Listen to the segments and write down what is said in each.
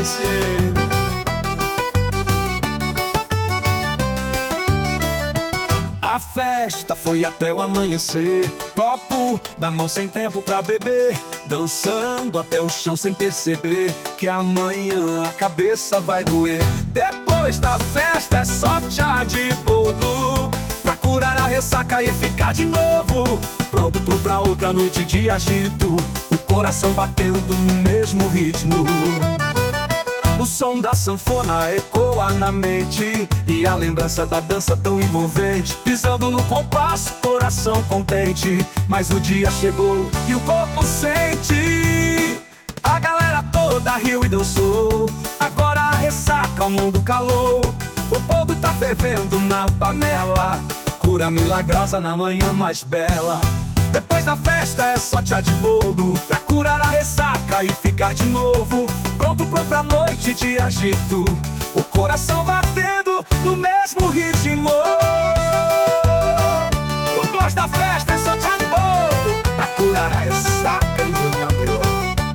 amanhecer. A festa foi até o amanhecer, copo na mão sem tempo pra beber, dançando até o chão sem perceber que amanhã a cabeça vai doer. Depois da festa é só chá de boldo, pra curar a ressaca e ficar de novo pronto pra outra noite de agito, o coração batendo no mesmo ritmo. O som da sanfona ecoa na mente e a lembrança da dança tão envolvente, pisando no compasso, coração contente. Mas o dia chegou e o corpo sente. A galera toda riu e dançou, agora a ressaca o mundo calou. O povo tá fervendo na panela, cura milagrosa na manhã mais bela. Depois da festa é só chá de boldo, pra curar a ressaca e ficar de novo pronto pra noite de agito, o coração batendo no mesmo ritmo. O gosto da festa é só chá de boldo, pra curar a ressaca e ficar de novo.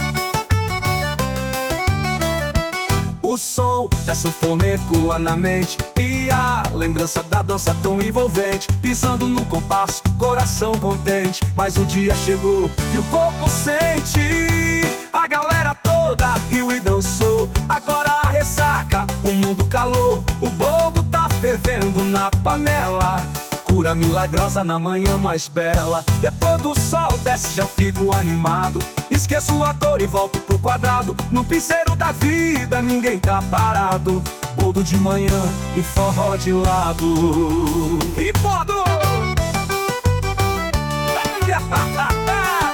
O som da sanfona ecoa na mente e a lembrança da dança tão envolvente, pisando no compasso, coração contente. Mas o dia chegou e o corpo sente. A galera toda riu e dançou, agora a ressaca o mundo calou. O bolo tá fervendo na panela, cura milagrosa na manhã mais bela. Depois do sol desce já fico animado, esqueço a dor e volto pro quadrado. No piseiro da vida ninguém tá parado, bolo de manhã e forró de lado. E foda!